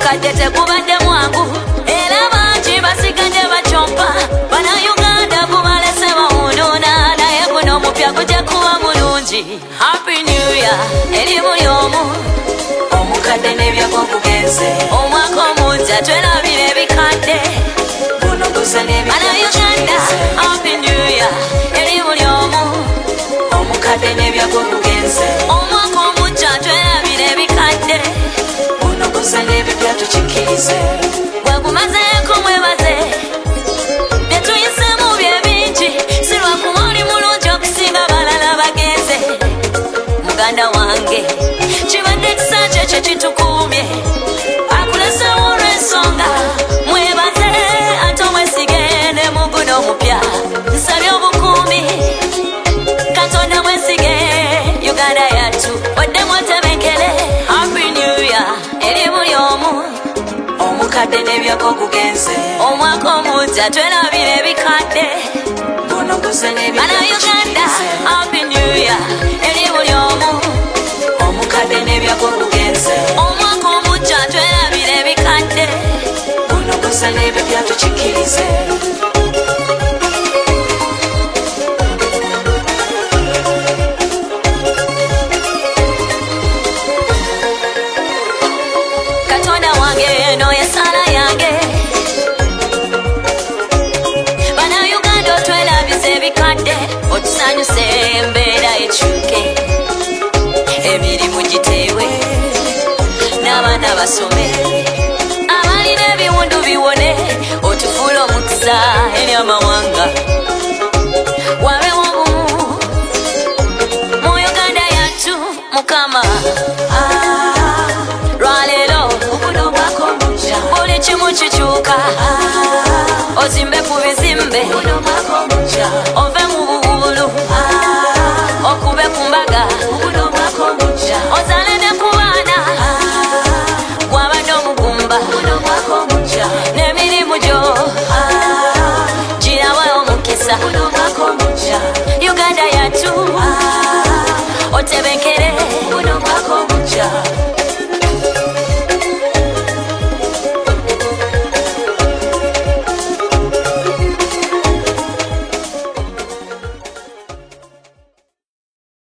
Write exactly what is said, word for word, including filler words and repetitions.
omukadde tegubadde mwangu era bangi basigadde bacompa bannayuganda gubalese bawunuuna naye guno omupya gujja kuba mulungi. Happy New Year eri buli omu omukadde n'ebyako kugenze omwaka omujja twerabira ebikadde bannayuganda. Happy New Year eri buli omu omukadde n'ebyako kugenze omwaka omujja twerabira ebikadde bunogoza n'ebipya tukikirize bwegumazeeko mwebaze byetuyisemu bye bingi si lwakuba oli mulungi okusinga balala bagenze. Muganda wange kibadde kisa kye kye kitukuumye akulesewo olw'ensonga mwebaze ate omwesige ne mu guno omupya nsabye obukuumi Katonda mwesige Uganda yattu wadde mwotebenkere. Happy New Year eri buli omu omukadde n'ebyako kugenze omwaka omujja twerabira ebikadde bannayuganda. Happy New Year eri buli omu omukadde n'ebyako kugenze omwaka omujja twerabira ebikadde bunogoza n'ebipya tukikirize. Katonda wange eno yesala yange bannayuganda otwerabiza ebikadde otusanyuse embeera ekyuke emirimu giteewe n'abaana basome abalina ebiwundu biwone otufuula omukisa eri amawanga wabewo obumu mu Uganda yattu Mukama. Lwaleero buli kimu kikyuka ozimbe ku bizimbe